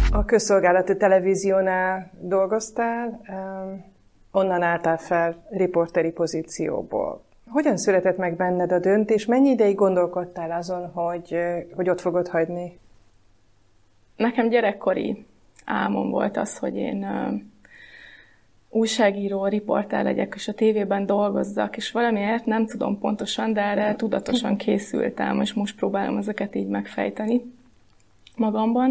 A közszolgálati televíziónál dolgoztál, onnan álltál fel riporteri pozícióból. Hogyan született meg benned a döntés? Mennyi ideig gondolkodtál azon, hogy ott fogod hagyni? Nekem gyerekkori álmom volt az, hogy én újságíró, riporter legyek, és a tévében dolgozzak, és valamiért nem tudom pontosan, de erre tudatosan készültem, és most próbálom ezeket így megfejteni magamban.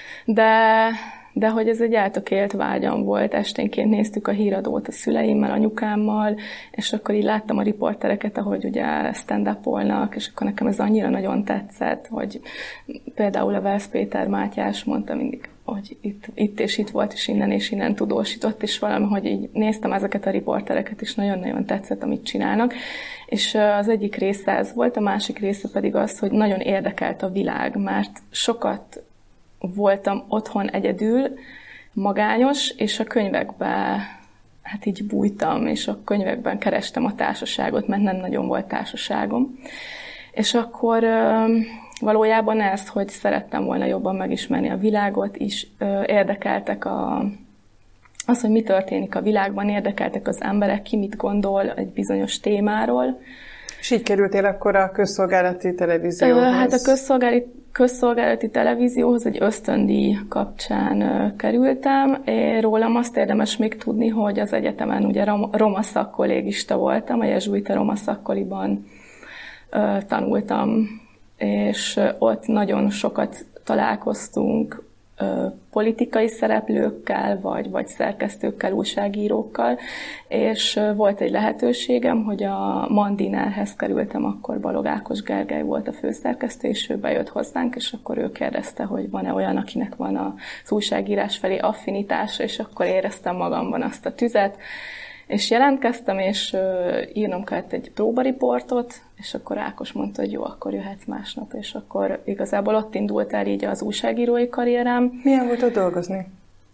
De hogy ez egy eltökélt vágyam volt, esténként néztük a híradót a szüleimmel, anyukámmal, és akkor így láttam a riportereket, ahogy ugye stand-upolnak, és akkor nekem ez annyira nagyon tetszett, hogy például a Welsz Péter Mátyás mondta mindig, hogy itt és itt volt, és innen tudósított, és valahogy így néztem ezeket a riportereket, és nagyon-nagyon tetszett, amit csinálnak. És az egyik része ez volt, a másik része pedig az, hogy nagyon érdekelt a világ, mert sokat voltam otthon egyedül, magányos, és a könyvekben hát így bújtam, és a könyvekben kerestem a társaságot, mert nem nagyon volt társaságom. És akkor valójában ez, hogy szerettem volna jobban megismerni a világot, is érdekeltek az, hogy mi történik a világban, érdekeltek az emberek, ki mit gondol egy bizonyos témáról. És így kerültél akkor a közszolgálati televízióhoz? Hát a közszolgálati televízióhoz egy ösztöndíj kapcsán kerültem. Rólam azt érdemes még tudni, hogy az egyetemen ugye roma szakkollégista voltam, a jezsuita roma szakkoliban tanultam, és ott nagyon sokat találkoztunk politikai szereplőkkel, vagy szerkesztőkkel, újságírókkal, és volt egy lehetőségem, hogy a Mandinerhez kerültem, akkor Balogh Ákos Gergely volt a főszerkesztő, és ő bejött hozzánk, és akkor ő kérdezte, hogy van-e olyan, akinek van az újságírás felé affinitása, és akkor éreztem magamban azt a tüzet, és jelentkeztem, és írnom kellett egy próbariportot, és akkor Ákos mondta, hogy jó, akkor jöhetsz másnap, és akkor igazából ott indult el így az újságírói karrierem. Milyen volt ott dolgozni?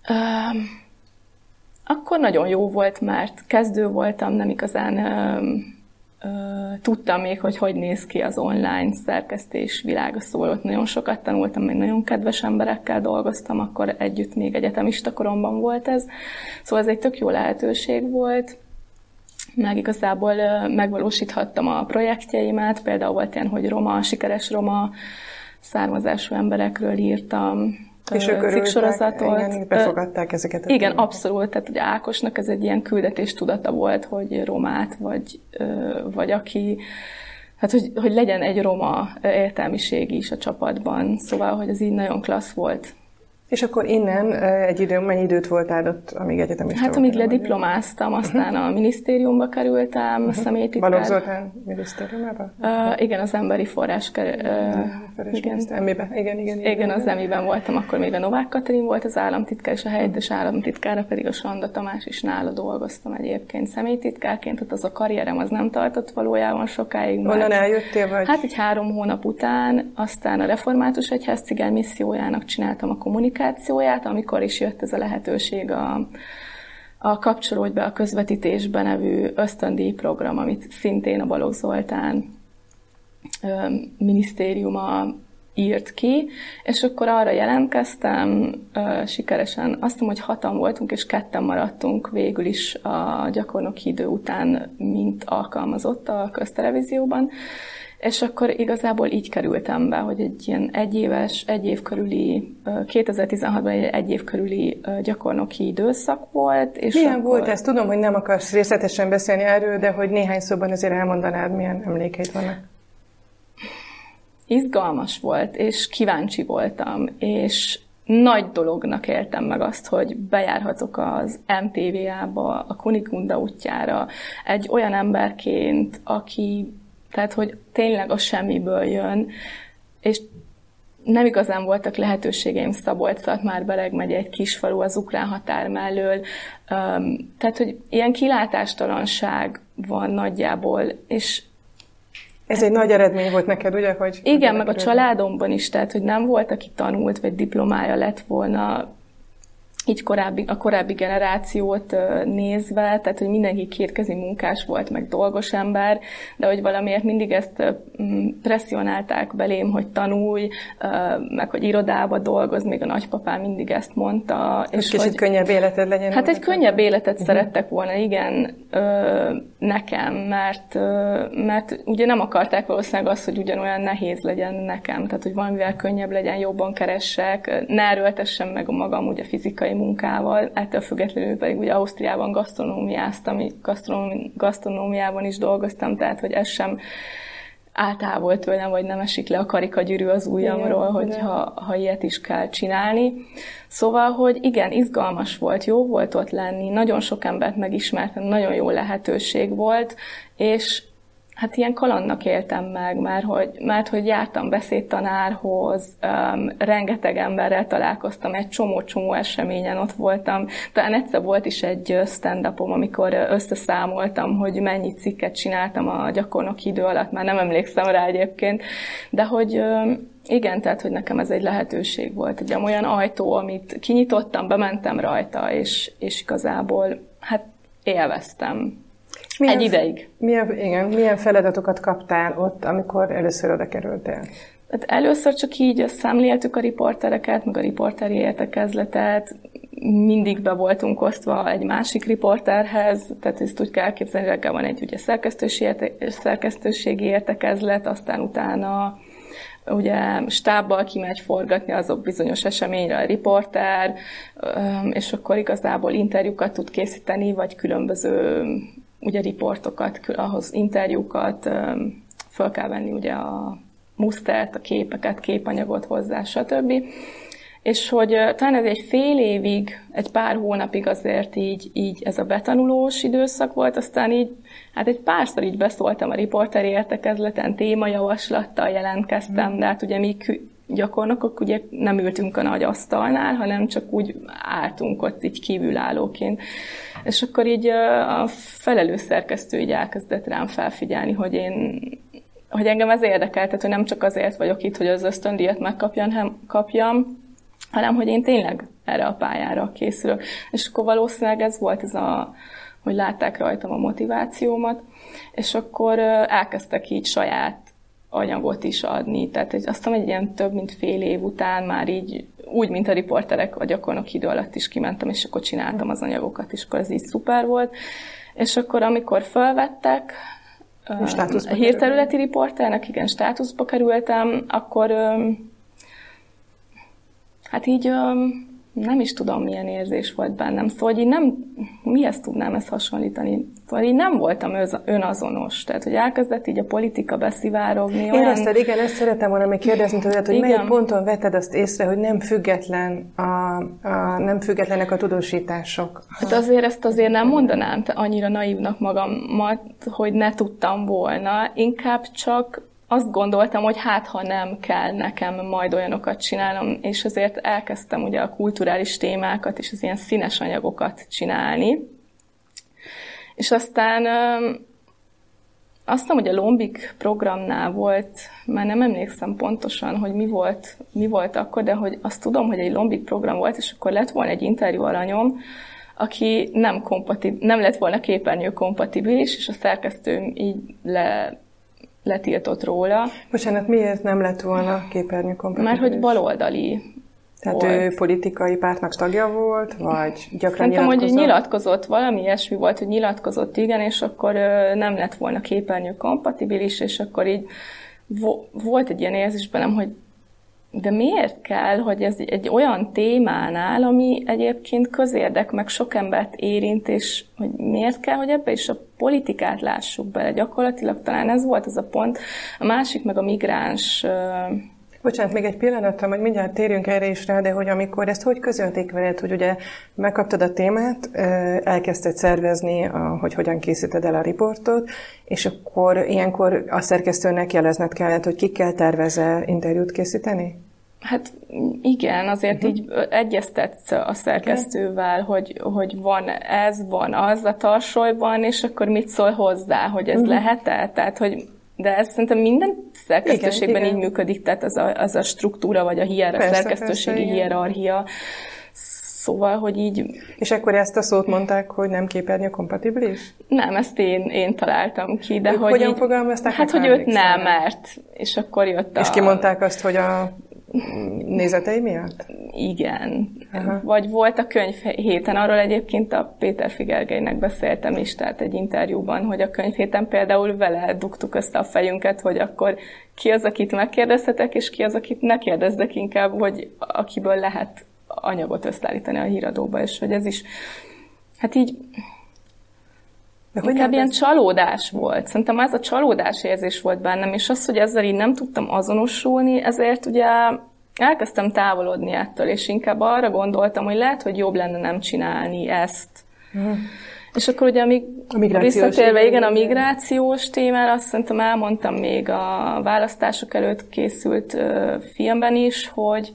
Akkor nagyon jó volt, mert kezdő voltam, nem igazán tudtam még, hogy néz ki az online szerkesztés világa, szóval ott nagyon sokat tanultam, még nagyon kedves emberekkel dolgoztam, akkor együtt még egyetemista koromban volt ez. Szóval ez egy tök jó lehetőség volt, meg igazából megvalósíthattam a projektjeimet, például volt ilyen, hogy sikeres roma származású emberekről írtam, és ők cikksorozatot. Igen, befogadták ezeket. Igen, abszolút. Tehát ugye Ákosnak ez egy ilyen küldetés tudata volt, hogy romát, vagy aki, hát hogy legyen egy roma értelmiség is a csapatban. Szóval, hogy ez így nagyon klassz volt. És akkor innen mennyi időt voltál ott, amíg egyetemista voltál? Hát amíg lediplomáztam, aztán a minisztériumba kerültem, személytitkár. Balogh Zoltán minisztériumába? Igen, az emberi forrás igen, az EMI-ben voltam, akkor még a Novák Katalin volt az államtitkár, és a helyettes államtitkára pedig a Sanda Tamás, is nála dolgoztam egyébként személytitkárként, ott az a karrierem az nem tartott valójában sokáig. Onnan eljöttél, vagy? Hát egy 3 hónap után, aztán a Református Egyház Cigány missziójának csináltam a kommunikációját, amikor is jött ez a lehetőség a Kapcsolódj be a közvetítésbe nevű ösztöndíj program, amit szintén a Balogh Zoltán minisztériuma írt ki, és akkor arra jelentkeztem sikeresen. Azt mondom, hogy 6-an voltunk, és 2-en maradtunk végül is a gyakornoki idő után, mint alkalmazott a köztelevízióban. És akkor igazából így kerültem be, hogy egy ilyen egy év körüli, 2016-ban egy év körüli gyakornoki időszak volt. És milyen akkor... volt ez? Tudom, hogy nem akarsz részletesen beszélni erről, de hogy néhány szóban azért elmondanád, milyen emlékeid vannak. Izgalmas volt, és kíváncsi voltam, és nagy dolognak éltem meg azt, hogy bejárhatok az MTV-ába, a Kunigunda útjára egy olyan emberként, aki, tehát hogy tényleg a semmiből jön, és nem igazán voltak lehetőségeim Szabolcs-Szatmár-Bereg megye, egy kisfalu az ukrán határ mellől, tehát hogy ilyen kilátástalanság van nagyjából, és ez egy nagy eredmény volt neked, ugye? Hogy igen, meg a családomban is, tehát, hogy nem volt, aki tanult, vagy diplomája lett volna, így a korábbi generációt nézve, tehát, hogy mindenki kétkezi munkás volt, meg dolgos ember, de hogy valamiért mindig ezt presszionálták belém, hogy tanulj, meg hogy irodába dolgoz, még a nagypapám mindig ezt mondta. És kicsit könnyebb életed legyen. Hát egy könnyebb életet szerettek volna, igen, nekem, mert ugye nem akarták valószínűleg azt, hogy ugyanolyan nehéz legyen nekem, tehát, hogy valamivel könnyebb legyen, jobban keressek, ne erőltessem meg magam ugye fizikai munkával, ettől függetlenül pedig ugye Ausztriában gasztronómiáztam, gasztronómiában is dolgoztam, tehát hogy ez sem áll távol tőlem, vagy nem esik le a karikagyűrű az ujjamról, hogy ha ilyet is kell csinálni. Szóval, hogy igen, izgalmas volt, jó volt ott lenni, nagyon sok embert megismertem, nagyon jó lehetőség volt, és hát ilyen kalandnak éltem meg, mert hogy jártam beszédtanárhoz, rengeteg emberrel találkoztam, egy csomó eseményen ott voltam. Talán egyszer volt is egy stand-upom, amikor összeszámoltam, hogy mennyi cikket csináltam a gyakornoki idő alatt, már nem emlékszem rá egyébként, de hogy igen, tehát, hogy nekem ez egy lehetőség volt, egy olyan ajtó, amit kinyitottam, bementem rajta, és igazából hát élveztem. Egy ideig. Milyen feladatokat kaptál ott, amikor először oda kerültél? Hát először csak így szemléltük a riportereket, meg a riporteri értekezletet, mindig be voltunk osztva egy másik riporterhez, tehát ezt úgy kell elképzelni, reggel van egy ugye szerkesztőségi értekezlet, aztán utána ugye stábbal kimegy forgatni azok bizonyos eseményre a riporter, és akkor igazából interjúkat tud készíteni, vagy különböző ugye riportokat, ahhoz interjúkat, föl kell venni ugye a mustert, a képeket, képanyagot hozzá, stb. És hogy talán ez egy fél évig, egy pár hónapig azért így ez a betanulós időszak volt, aztán így, hát egy párszor így beszóltam a riporteri értekezleten, témajavaslattal jelentkeztem, de hát ugye mi gyakornokok ugye nem ültünk a nagy asztalnál, hanem csak úgy álltunk ott így kívülállóként. És akkor így a felelős szerkesztő így elkezdett rám felfigyelni, hogy engem ez érdekelt, tehát hogy nem csak azért vagyok itt, hogy az ösztöndíjat megkapjam, hanem hogy én tényleg erre a pályára készülök. És akkor valószínűleg ez volt hogy látták rajtam a motivációmat, és akkor elkezdtek így saját anyagot is adni. Tehát azt hiszem, egy ilyen több mint fél év után már így úgy, mint a riporterek a gyakornoki idő alatt is kimentem, és akkor csináltam az anyagokat, és akkor ez így szuper volt. És akkor, amikor felvettek, a hírterületi riporternek, igen, státuszba kerültem, akkor hát így nem is tudom, milyen érzés volt bennem. Szóval, hogy így mihez tudnám ezt hasonlítani? Szóval így nem voltam önazonos. Tehát, hogy elkezdett így a politika beszivárogni. Érezted, igen, ezt szeretem volna még kérdezni tőled, hogy melyik ponton vetted azt észre, hogy nem nem függetlenek a tudósítások? Hát ezt azért nem mondanám annyira naívnak magamat, hogy ne tudtam volna. Inkább csak azt gondoltam, hogy ha nem kell nekem majd olyanokat csinálnom, és azért elkezdtem ugye a kulturális témákat és az ilyen színes anyagokat csinálni. És aztán azt hiszem, hogy a Lombik programnál volt, már nem emlékszem pontosan, hogy mi volt akkor, de hogy azt tudom, hogy egy Lombik program volt, és akkor lett volna egy interjú alanyom, aki nem lett volna képernyő kompatibilis, és a szerkesztőm így letiltott róla. Bocsánat, miért nem lett volna képernyő kompatibilis? Mert hogy baloldali. Tehát volt. Ő politikai pártnak tagja volt, vagy gyakran Szerintem, hogy nyilatkozott, valami ilyesmi volt, hogy nyilatkozott, igen, és akkor nem lett volna képernyő kompatibilis, és akkor így volt egy ilyen érzés bennem, hogy de miért kell, hogy ez egy olyan témánál, ami egyébként közérdek, meg sok embert érint, és hogy miért kell, hogy ebbe is a politikát lássuk bele. Gyakorlatilag talán ez volt az a pont. A másik meg a migráns... Bocsánat, még egy pillanatra, hogy mindjárt térjünk erre is rá, de hogy amikor ezt hogy közölték veled, hogy ugye megkaptad a témát, elkezdted szervezni, hogy hogyan készíted el a riportot, és akkor ilyenkor a szerkesztőnek jelezned kellett, hogy kikkel tervezel interjút készíteni? Hát igen, azért így egyeztetsz a szerkesztővel, hogy van ez, van az a tarsolyban, és akkor mit szól hozzá, hogy ez lehet-e? Tehát, hogy de ez szerintem minden szerkesztőségben így működik, tehát az a struktúra, vagy a szerkesztőségi hierarchia. Szóval, hogy így... És akkor ezt a szót mondták, hogy nem képernyőkompatibilis? Nem, ezt én találtam ki, de ők hogy hogyan így, fogalmazták? hát, hogy őt nem, mert... És akkor jött És kimondták azt, hogy a nézetei miatt? Igen. Aha. Vagy volt a könyvhéten, arról egyébként a Péter Figergelynek beszéltem is, tehát egy interjúban, hogy a könyvhéten például vele dugtuk össze a fejünket, hogy akkor ki az, akit megkérdezhetek, és ki az, akit ne kérdezzek inkább, hogy akiből lehet anyagot összeállítani a híradóba, és hogy ez is, hát így inkább ilyen csalódás volt. Szerintem ez a csalódás érzés volt bennem, és az, hogy ezzel így nem tudtam azonosulni, ezért ugye elkezdtem távolodni ettől, és inkább arra gondoltam, hogy lehet, hogy jobb lenne nem csinálni ezt. És akkor ugye, amíg visszatérve, igen, a migrációs témára, azt szerintem elmondtam még a választások előtt készült filmben is, hogy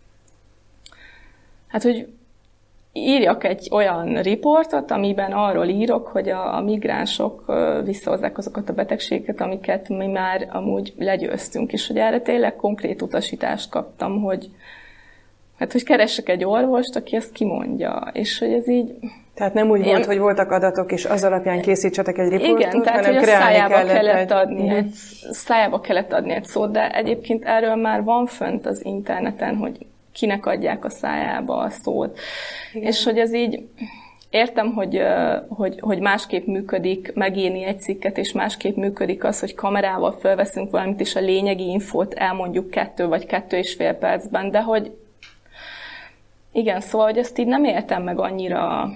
írjak egy olyan riportot, amiben arról írok, hogy a migránsok visszahozzák azokat a betegségeket, amiket mi már amúgy legyőztünk, és hogy erre tényleg konkrét utasítást kaptam, hogy keressek egy orvost, aki ezt kimondja, és hogy ez így... Tehát nem úgy volt, hogy voltak adatok, és az alapján készítsetek egy riportot, igen, tehát, hanem hogy kreálni szájába kellett adni egy szót, de egyébként erről már van fönt az interneten, hogy kinek adják a szájába a szót. Igen. És hogy ez így, értem, hogy másképp működik megírni egy cikket, és másképp működik az, hogy kamerával felveszünk valamit, és a lényegi infót elmondjuk 2 vagy 2,5 percben, de hogy igen, szóval, hogy ezt így nem éltem meg annyira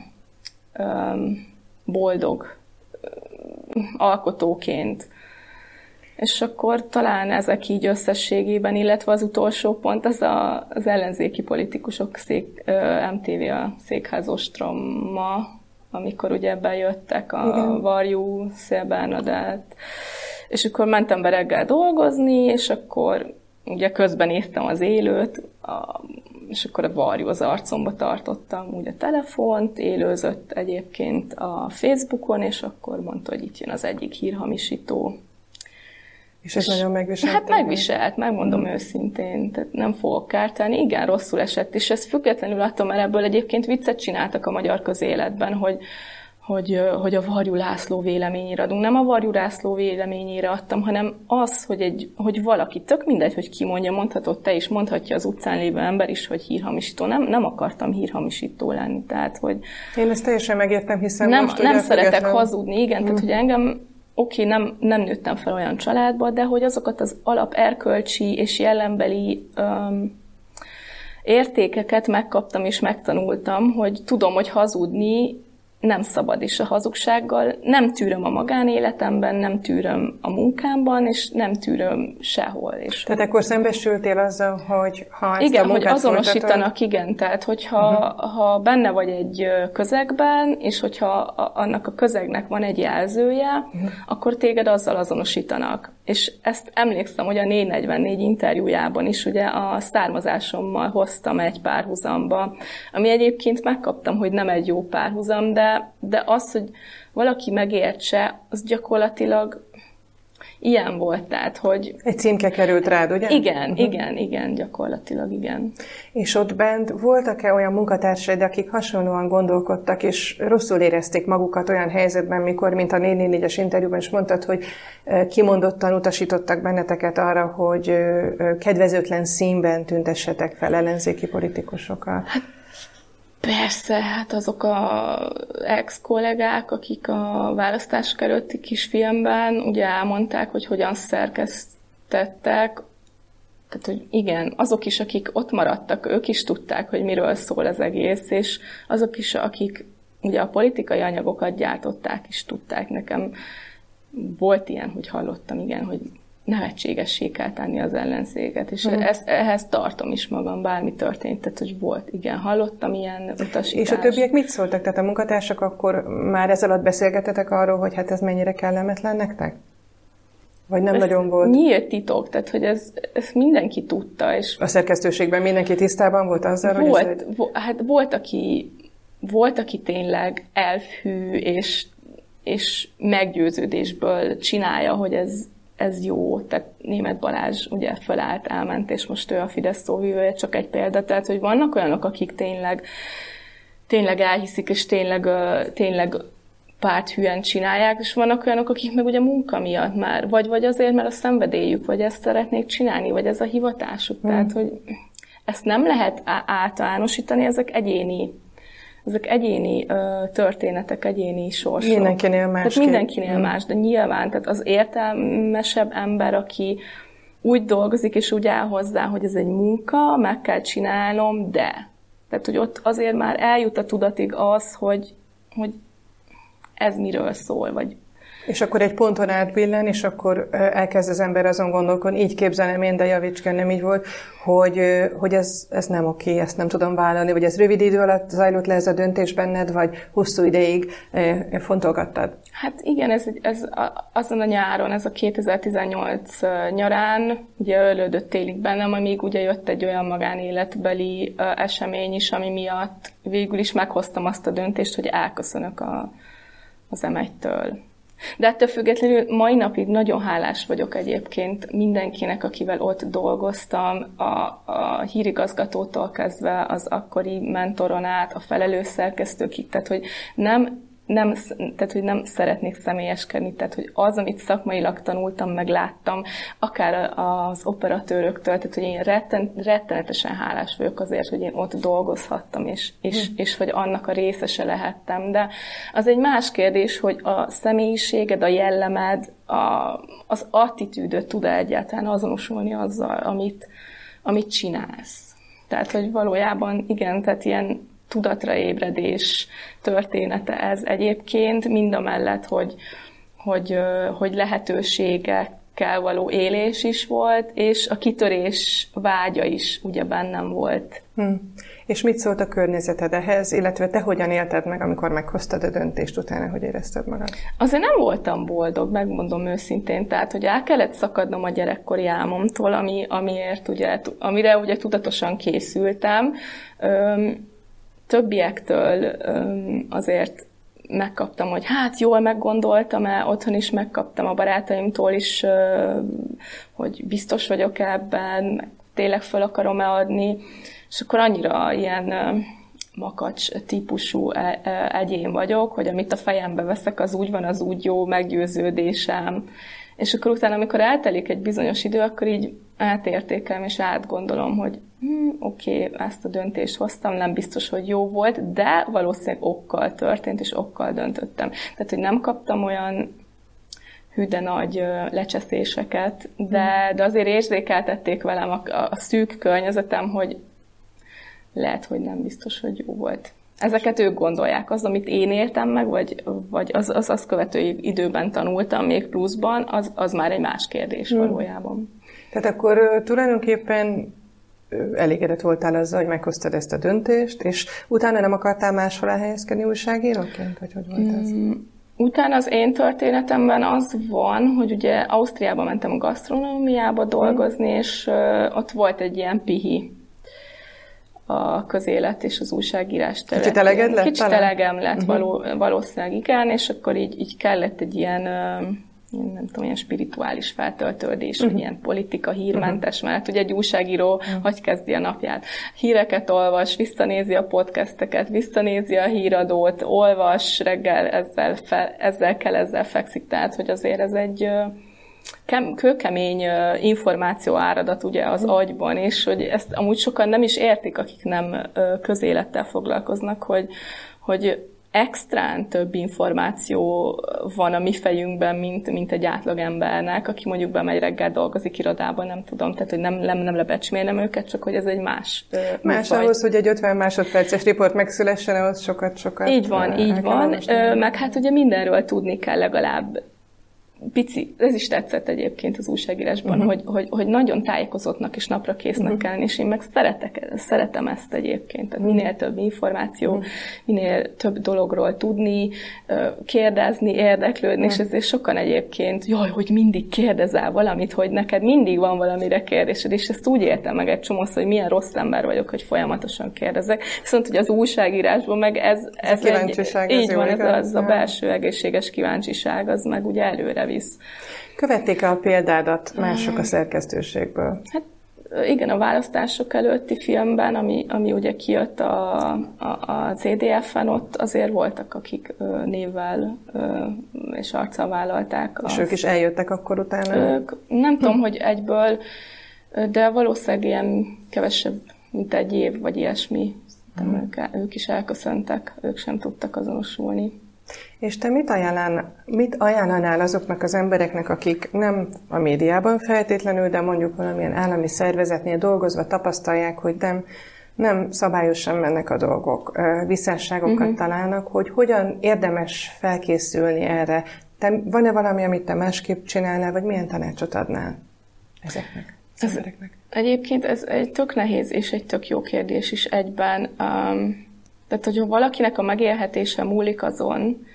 boldog alkotóként. És akkor talán ezek így összességében, illetve az utolsó pont, az ellenzéki politikusok MTV a székházostromma, amikor ugye bejöttek a Varjú, Szél Bernadett, és akkor mentem be reggel dolgozni, és akkor ugye közben néztem az élőt, és akkor a Varjú az arcomba tartottam úgy a telefont, élőzött egyébként a Facebookon, és akkor mondta, hogy itt jön az egyik hírhamisító. És ez nagyon megviselt? Hát megviselt, megmondom őszintén, tehát nem fogok kártálni. Igen, rosszul esett, és ez függetlenül attól, mert ebből egyébként viccet csináltak a magyar közéletben, hogy a Varjú László véleményére adunk. Nem a Varjú László véleményére adtam, hanem az, hogy valaki, tök mindegy, hogy ki mondja, mondhatod te is, mondhatja az utcán lévő ember is, hogy hírhamisító. Nem akartam hírhamisító lenni, tehát, hogy... Én ezt teljesen megértem, hiszen nem szeretek hazudni, igen, tehát, hogy engem nem nőttem fel olyan családba, de hogy azokat az alap-erkölcsi és jellembeli értékeket megkaptam és megtanultam, hogy tudom, hogy hazudni nem szabad, és a hazugsággal nem tűröm a magánéletemben, nem tűröm a munkámban, és nem tűröm sehol. És tehát akkor szembesültél azzal, hogy ha ezt igen, a munkát hogy azonosítanak, igen, tehát ha benne vagy egy közegben, és hogyha annak a közegnek van egy jelzője, akkor téged azzal azonosítanak. És ezt emlékszem, hogy a 444 interjújában is ugye a származásommal hoztam egy párhuzamba, ami egyébként megkaptam, hogy nem egy jó párhuzam, de az, hogy valaki megértse, az gyakorlatilag ilyen volt, tehát, hogy... Egy címke került rád, ugye? Igen, gyakorlatilag igen. És ott bent voltak-e olyan munkatársaid, akik hasonlóan gondolkodtak, és rosszul érezték magukat olyan helyzetben, mikor, mint a 444-es interjúban is mondtad, hogy kimondottan utasítottak benneteket arra, hogy kedvezőtlen színben tüntessetek fel ellenzéki politikusokat? Persze, hát azok az ex-kollégák, akik a választások előtti kisfilmben ugye elmondták, hogy hogyan szerkesztettek, tehát, hogy igen, azok is, akik ott maradtak, ők is tudták, hogy miről szól az egész, és azok is, akik ugye a politikai anyagokat gyártották, is tudták. Nekem volt ilyen, hogy hallottam, igen, hogy nevetségessé kell tenni az ellenzéket, és ehhez tartom is magam, bármi történt, tehát, hogy volt, igen, hallottam ilyen utasítást. És a többiek mit szóltak? Tehát a munkatársak akkor már ez alatt beszélgetetek arról, hogy hát ez mennyire kellemetlen nektek? Vagy nem nagyon volt? Nyílt titok, tehát, hogy ez mindenki tudta. És a szerkesztőségben mindenki tisztában volt azzal, volt, hogy ez... Hát volt, aki tényleg elfhű, és meggyőződésből csinálja, hogy ez jó, tehát Németh Balázs ugye felállt, elment, és most ő a Fidesz szóvivője, csak egy példa, tehát, hogy vannak olyanok, akik tényleg tényleg elhiszik, és tényleg párthűen csinálják, és vannak olyanok, akik meg ugye munka miatt már, vagy azért, mert a szenvedélyük, vagy ezt szeretnék csinálni, vagy ez a hivatásuk. Tehát, hogy ezt nem lehet általánosítani, ezek egyéni történetek, egyéni sorsok. Mindenkinél más. Tehát mindenkinél más, de nyilván, tehát az értelmesebb ember, aki úgy dolgozik, és úgy áll hozzá, hogy ez egy munka, meg kell csinálnom, de. Tehát, hogy ott azért már eljut a tudatig az, hogy ez miről szól, vagy... És akkor egy ponton átbillen, és akkor elkezd az ember azon gondolkodni, így képzelem én, de javíts ki, nem így volt, hogy ez nem oké, ezt nem tudom vállalni, vagy ez rövid idő alatt zajlott le ez a döntés benned, vagy hosszú ideig fontolgattad? Hát igen, ez azon a nyáron, ez a 2018 nyarán, ugye öllődött télig bennem, amíg ugye jött egy olyan magánéletbeli esemény is, ami miatt végül is meghoztam azt a döntést, hogy elköszönök az M1-től. De ettől függetlenül mai napig nagyon hálás vagyok egyébként mindenkinek, akivel ott dolgoztam, a hírigazgatótól kezdve az akkori mentoron át, a felelős szerkesztőkig, tehát hogy nem szeretnék személyeskedni, tehát hogy az, amit szakmailag tanultam, meg láttam, akár az operatőröktől, tehát hogy én rettenetesen hálás vagyok azért, hogy én ott dolgozhattam, és hogy annak a részese lehettem. De az egy más kérdés, hogy a személyiséged, a jellemed, az attitűdöt tud egyáltalán azonosulni azzal, amit csinálsz. Tehát, hogy valójában igen, tehát ilyen tudatra ébredés története ez egyébként, mindamellett, hogy lehetőségekkel való élés is volt, és a kitörés vágya is ugye bennem volt. És mit szólt a környezeted ehhez, illetve te hogyan élted meg, amikor meghoztad a döntést utána, hogy érezted magad? Azért nem voltam boldog, megmondom őszintén, tehát hogy el kellett szakadnom a gyerekkori álmomtól, amire ugye tudatosan készültem. Többiektől azért megkaptam, hogy hát jól meggondoltam-e, otthon is megkaptam a barátaimtól is, hogy biztos vagyok ebben, tényleg fel akarom-e adni, és akkor annyira ilyen makacs típusú egyén vagyok, hogy amit a fejembe veszek, az úgy van, az úgy jó, meggyőződésem. És akkor utána, amikor eltelik egy bizonyos idő, akkor így átértékelem és átgondolom, hogy oké, ezt a döntést hoztam, nem biztos, hogy jó volt, de valószínűleg okkal történt, és okkal döntöttem. Tehát, hogy nem kaptam olyan hű de nagy lecseszéseket, de azért érzékeltették velem a szűk környezetem, hogy lehet, hogy nem biztos, hogy jó volt. Ezeket ők gondolják. Az, amit én éltem meg, vagy az követő időben tanultam még pluszban, az már egy más kérdés valójában. Tehát akkor tulajdonképpen elégedett voltál azzal, hogy meghoztad ezt a döntést, és utána nem akartál máshol elhelyezkedni újságíróként? Vagy hogy volt ez? Utána az én történetemben az van, hogy ugye Ausztriába mentem a gasztronómiába dolgozni, és ott volt egy ilyen pihi a közélet és az újságírás területén. Kicsit eleged lett? Kicsit elegem lett, valószínűleg igen, és akkor így kellett egy ilyen, nem tudom, ilyen spirituális feltöltődés, vagy ilyen politika, hírmentes, mert ugye egy újságíró hogy kezdi a napját? Híreket olvas, visszanézi a podcasteket, visszanézi a híradót, olvas, reggel ezzel fekszik, tehát hogy azért ez egy kőkemény információ áradat ugye az agyban, és hogy ezt amúgy sokan nem is értik, akik nem közélettel foglalkoznak, hogy extrán több információ van a mi fejünkben, mint egy átlagembernek, aki mondjuk bemegy reggel dolgozik irodában, nem tudom, tehát hogy nem lebecsmérnem őket, csak hogy ez egy más más ahhoz, hogy egy 50 másodperces riport megszülessen, ahhoz sokat. Így van. Meg hát ugye mindenről tudni kell legalább pici, ez is tetszett egyébként az újságírásban, hogy nagyon tájékozottnak és naprakésznek kell, és én meg szeretem ezt egyébként. Tehát minél több információ, minél több dologról tudni, kérdezni, érdeklődni, és ezért sokan egyébként, hogy mindig kérdezel valamit, hogy neked mindig van valamire kérdésed, és ezt úgy éltem meg egy csomószor, hogy milyen rossz ember vagyok, hogy folyamatosan kérdezek. Viszont, hogy az újságírásban meg ez így van, ez a belső egészséges kíváncsiság, az meg ugye előre visz. Követték a példádat mások a szerkesztőségből? Hát igen, a választások előtti filmben, ami ugye kijött a CDF-en, ott azért voltak, akik névvel és arccal vállalták. És ők is eljöttek akkor utána? Ők, nem tudom, hogy egyből, de valószínűleg ilyen kevesebb, mint egy év, vagy ilyesmi. Ők is elköszöntek, ők sem tudtak azonosulni. És te mit ajánlanál azoknak az embereknek, akik nem a médiában feltétlenül, de mondjuk valamilyen állami szervezetnél dolgozva tapasztalják, hogy nem szabályosan mennek a dolgok, visszásságokat találnak, hogy hogyan érdemes felkészülni erre? Van-e valami, amit te másképp csinálnál, vagy milyen tanácsot adnál ezeknek az embereknek? Egyébként ez egy tök nehéz és egy tök jó kérdés is egyben. Tehát, hogyha valakinek a megélhetése múlik azon,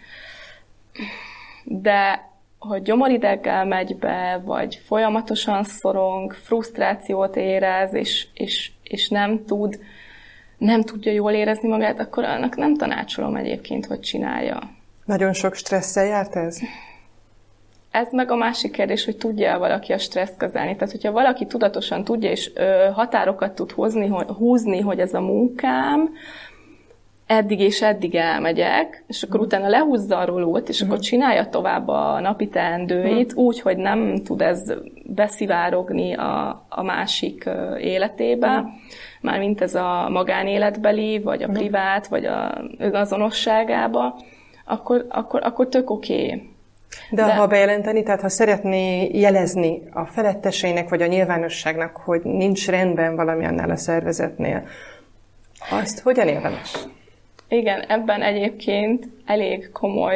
de hogy gyomorideggel megy be, vagy folyamatosan szorong, frusztrációt érez, és nem tudja jól érezni magát, akkor annak nem tanácsolom egyébként, hogy csinálja. Nagyon sok stresszel járt ez? Ez meg a másik kérdés, hogy tudja valaki a stresszt kezelni. Tehát, hogyha valaki tudatosan tudja, és határokat tud húzni, hogy ez a munkám, eddig és eddig elmegyek, és akkor utána lehúzza a rolót, és akkor csinálja tovább a napi teendőit, úgy, hogy nem tud ez beszivárogni a másik életébe, mármint ez a magánéletbeli, vagy a privát, vagy az önazonosságába, akkor tök oké. De ha bejelenteni, tehát ha szeretné jelezni a feletteseinek, vagy a nyilvánosságnak, hogy nincs rendben valami annál a szervezetnél, azt hogyan érdemes? Igen, ebben egyébként elég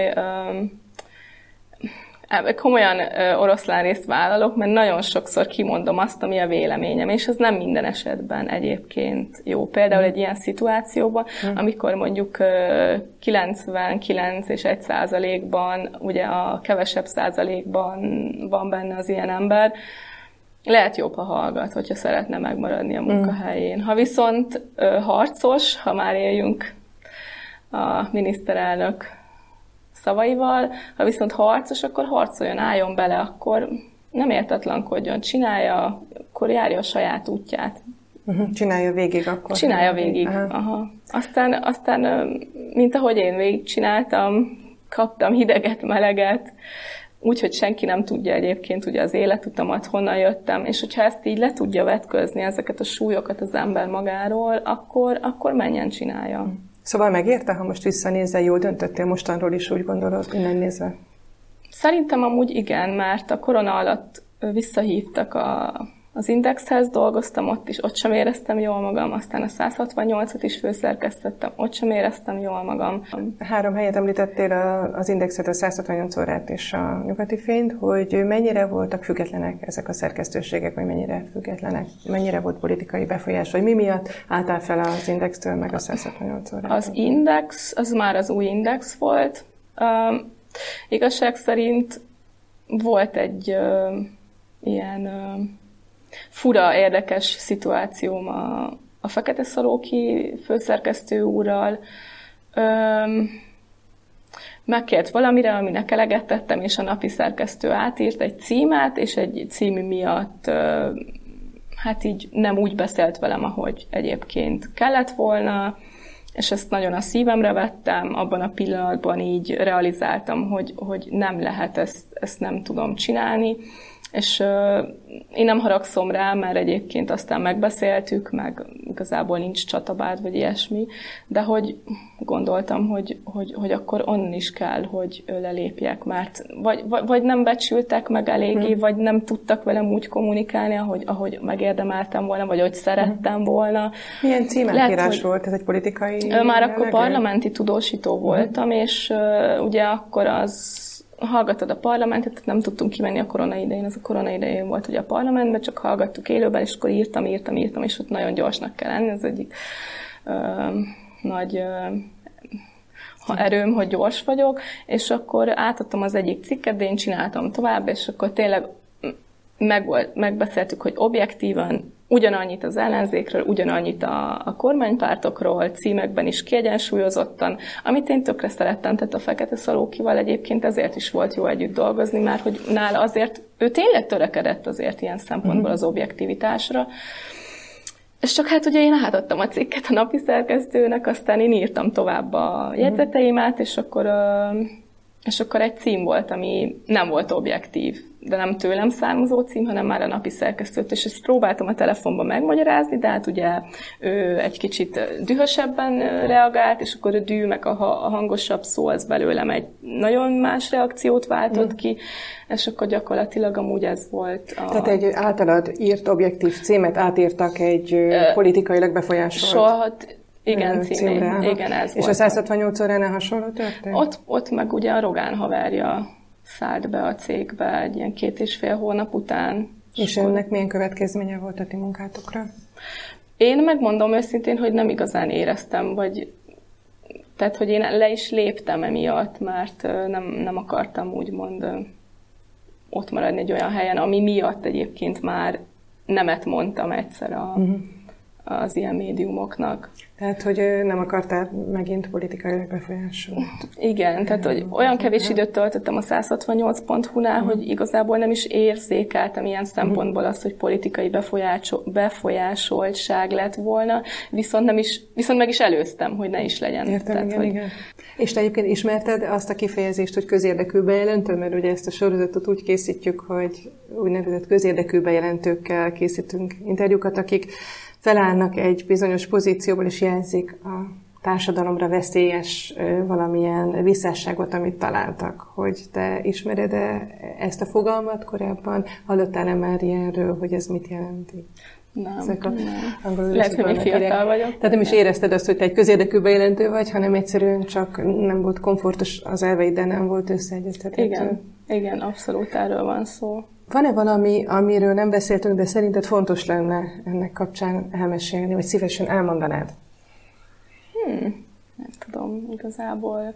komolyan oroszlán részt vállalok, mert nagyon sokszor kimondom azt, ami a véleményem, és ez nem minden esetben egyébként jó. Például egy ilyen szituációban, amikor mondjuk 99 és 1%-ban, ugye a kevesebb százalékban van benne az ilyen ember, lehet jobb, ha hallgat, hogyha szeretne megmaradni a munkahelyén. Ha viszont harcos, ha már éljünk a miniszterelnök szavaival, ha viszont harcos, akkor harcoljon, álljon bele, akkor nem értetlenkodjon, csinálja, akkor járja a saját útját. Csinálja végig akkor. Csinálja végig, aha. Aztán, mint ahogy én végigcsináltam, kaptam hideget, meleget, úgyhogy senki nem tudja egyébként ugye az életutamat, honnan jöttem, és hogyha ezt így le tudja vetközni, ezeket a súlyokat az ember magáról, akkor menjen csinálja. Szóval megérte, ha most visszanézel, jól döntöttél mostanról is, úgy gondolod, innen nézve? Szerintem amúgy igen, mert a korona alatt visszahívtak az Indexhez, dolgoztam ott is, ott sem éreztem jól magam, aztán a 168-at is főszerkesztettem, ott sem éreztem jól magam. 3 helyet említettél, az Indexet, a 168 órát és a Nyugati Fényt, hogy mennyire voltak függetlenek ezek a szerkesztőségek, vagy mennyire függetlenek, mennyire volt politikai befolyás, vagy mi miatt álltál fel az Indextől, meg a 168 órát? Az Index, az már az új Index volt. Igazság szerint volt egy ilyen fura, érdekes szituációm a Fekete Szalóki főszerkesztő úrral. Megkért valamire, aminek eleget tettem, és a napi szerkesztő átírt egy címet, és egy című miatt hát így nem úgy beszélt velem, ahogy egyébként kellett volna, és ezt nagyon a szívemre vettem, abban a pillanatban így realizáltam, hogy nem lehet, ezt nem tudom csinálni, és én nem haragszom rá, mert egyébként aztán megbeszéltük, meg igazából nincs csatabád, vagy ilyesmi, de hogy gondoltam, hogy akkor onnan is kell, hogy lelépjek, mert vagy nem becsültek meg eléggé, vagy nem tudtak velem úgy kommunikálni, ahogy megérdemeltem volna, vagy hogy szerettem volna. Milyen címátírás volt? Ez egy politikai... Már akkor parlamenti tudósító voltam, és ugye akkor hallgattad a parlamentet, nem tudtunk kimenni a korona idején, az a korona idején volt ugye a parlamentben, csak hallgattuk élőben, és akkor írtam, és ott nagyon gyorsnak kell lenni, ez egyik nagy erőm, hogy gyors vagyok, és akkor átadtam az egyik cikket, de én csináltam tovább, és akkor tényleg megbeszéltük, hogy objektívan ugyanannyit az ellenzékről, ugyanannyit a kormánypártokról, címekben is kiegyensúlyozottan, amit én tökre szerettem, tehát a Fekete Szalókival egyébként ezért is volt jó együtt dolgozni, már hogy nála azért, ő tényleg törekedett azért ilyen szempontból az objektivitásra, és csak hát ugye én átadtam a cikket a napi szerkesztőnek, aztán én írtam tovább a jegyzeteimet, és akkor egy cím volt, ami nem volt objektív, de nem tőlem származó cím, hanem már a napi szerkesztőt, és ezt próbáltam a telefonban megmagyarázni, de hát ugye ő egy kicsit dühösebben reagált, és akkor a dű meg a hangosabb szó az belőlem egy nagyon más reakciót váltott ki, és akkor gyakorlatilag amúgy ez volt Tehát egy általad írt objektív címet átírtak egy politikailag befolyásolt igen, címre. Igen, ez és volt. És a 168 óránál hasonló történt? Ott meg ugye a Rogán haverja szállt be a cégbe egy ilyen 2,5 hónap után. És ennek milyen következménye volt a ti munkátokra? Én megmondom őszintén, hogy nem igazán éreztem, tehát, hogy én le is léptem emiatt, mert nem akartam úgymond ott maradni egy olyan helyen, ami miatt egyébként már nemet mondtam egyszer az ilyen médiumoknak. Tehát, hogy nem akartál megint politikailag befolyásolni. Igen, tehát, hogy olyan kevés időt töltöttem a 168.hu-nál, hogy igazából nem is érzékeltem ilyen szempontból azt, hogy politikai befolyásoltság lett volna, viszont meg is előztem, hogy ne is legyen. Értem, tehát, igen, igen. És te egyébként ismerted azt a kifejezést, hogy közérdekű bejelentő, mert ugye ezt a sorozatot úgy készítjük, hogy úgynevezett közérdekű bejelentőkkel készítünk interjúkat, akik felállnak egy bizonyos pozícióból, és jelzik a társadalomra veszélyes valamilyen visszásságot, amit találtak. Hogy te ismered-e ezt a fogalmat korábban? Hallottál-e már ilyenről, hogy ez mit jelenti? Nem. Lehet, hogy fiatal vagyok. Tehát nem is érezted azt, hogy te egy közérdekű bejelentő vagy, hanem egyszerűen csak nem volt komfortos az elveid, de nem volt összeegyeztethető. Igen, abszolút erről van szó. Van-e valami, amiről nem beszéltünk, de szerinted fontos lenne ennek kapcsán elmesélni, vagy szívesen elmondanád? Nem tudom, igazából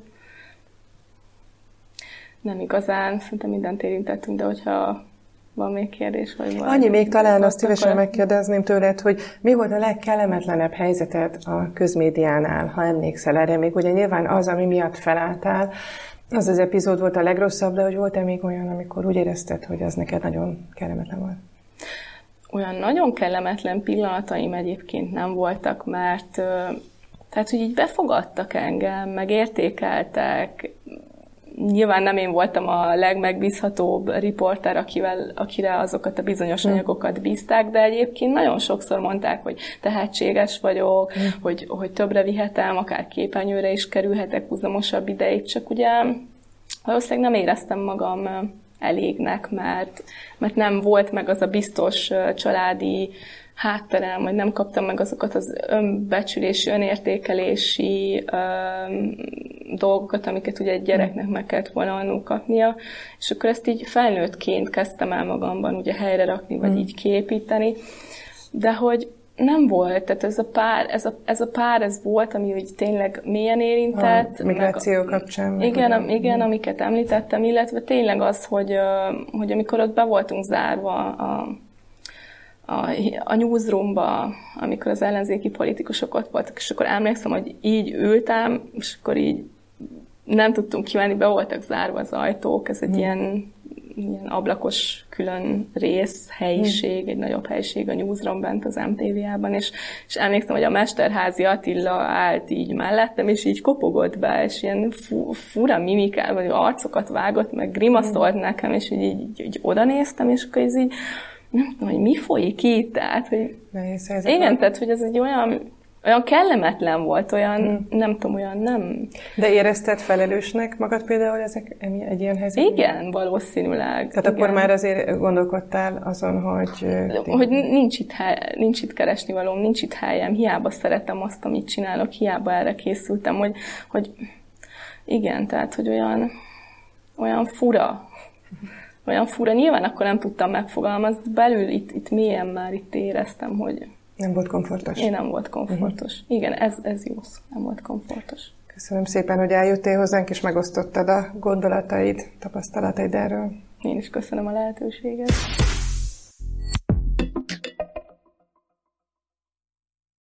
nem igazán, szerintem mindent érintettünk, de hogyha van még kérdés, vagy van. Annyi még talán azt szívesen megkérdezném tőled, hogy mi volt a legkellemetlenebb helyzeted a közmédiánál, ha emlékszel erre, még ugye nyilván az, ami miatt felálltál, az epizód volt a legrosszabb, de hogy volt-e még olyan, amikor úgy érezted, hogy az neked nagyon kellemetlen volt? Olyan nagyon kellemetlen pillanataim egyébként nem voltak, mert tehát, hogy így befogadtak engem, meg értékeltek. Nyilván nem én voltam a legmegbízhatóbb riporter, akire azokat a bizonyos anyagokat bízták, de egyébként nagyon sokszor mondták, hogy tehetséges vagyok, hogy többre vihetem, akár képernyőre is kerülhetek húzamosabb ideig, csak ugye valószínűleg nem éreztem magam elégnek, mert nem volt meg az a biztos családi hátterem, vagy nem kaptam meg azokat az önbecsülési, önértékelési dolgokat, amiket ugye egy gyereknek meg kellett volna annól kapnia, és akkor ezt így felnőttként kezdtem el magamban ugye helyre rakni, vagy így kiépíteni, de hogy nem volt, tehát ez a pár volt, ami úgy tényleg mélyen érintett. A migráció kapcsán. Igen, amiket említettem, illetve tényleg az, hogy amikor ott be voltunk zárva a newsroomba, amikor az ellenzéki politikusok ott voltak, és akkor emlékszem, hogy így ültem, és akkor így nem tudtunk kimenni, be voltak zárva az ajtók, ez egy ilyen ablakos külön helyiség, egy nagyobb helyiség a newsroom bent az MTV-ában, és emlékszem, hogy a Mesterházy Attila állt így mellettem, és így kopogott be, és ilyen fura mimikál, vagy arcokat vágott, meg grimaszolt nekem, és így oda néztem, és akkor ez így nem tudom, hogy mi folyik itt, tehát, hogy igen, tehát, hogy ez egy olyan kellemetlen volt, nem tudom, olyan nem... De érezted felelősnek magad például egy ilyen helyzetben? Igen, valószínűleg. Tehát akkor már azért gondolkodtál azon, hogy nincs itt keresnivalóm, nincs itt helyem, hiába szeretem azt, amit csinálok, hiába erre készültem, hogy igen, tehát, hogy olyan fura. Nyilván akkor nem tudtam megfogalmazni, belül itt mélyen már itt éreztem, hogy... Nem volt komfortos. Én nem volt komfortos. Igen, ez jó szó, nem volt komfortos. Köszönöm szépen, hogy eljöttél hozzánk, és megosztottad a gondolataid, tapasztalataid erről. Én is köszönöm a lehetőséget.